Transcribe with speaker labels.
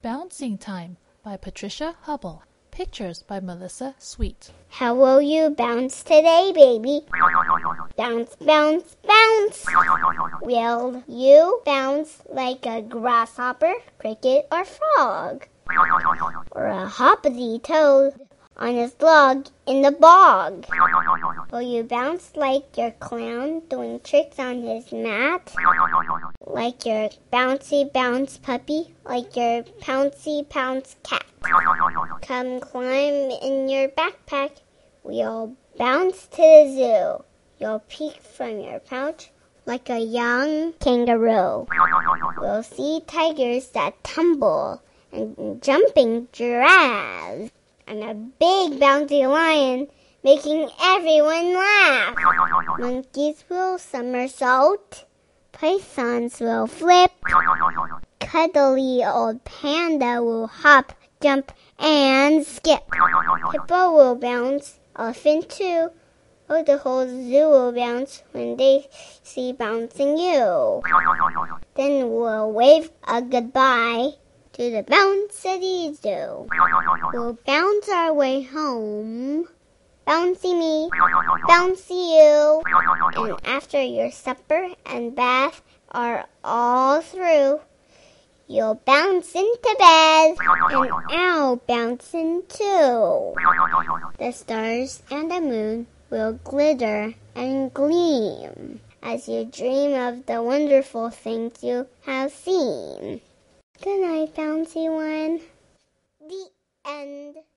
Speaker 1: Bouncing Time by Patricia Hubble. Pictures by Melissa Sweet.
Speaker 2: How will you bounce today, baby? Bounce, bounce, bounce. Will you bounce like a grasshopper, cricket, or frog? Or a hoppity toad on his log in the bog? Will you bounce like your clown doing tricks on his mat? Like your bouncy bounce puppy? Like your pouncy pounce cat? Come climb in your backpack. We'll bounce to the zoo. You'll peek from your pouch like a young kangaroo. We'll see tigers that tumble and jumping giraffes and a big bouncy lion making everyone laugh. Monkeys will somersault. Pythons will flip. Cuddly old panda will hop, jump, and skip. Hippo will bounce. Elephant too. Oh, the whole zoo will bounce when they see bouncing you. Then we'll wave a goodbye to the Bouncy Zoo. We'll bounce our way home. Bouncy me, bouncy you. And after your supper and bath are all through, you'll bounce into bed, and I'll bounce in too. The stars and the moon will glitter and gleam as you dream of the wonderful things you have seen. Good night, bouncy one. The end.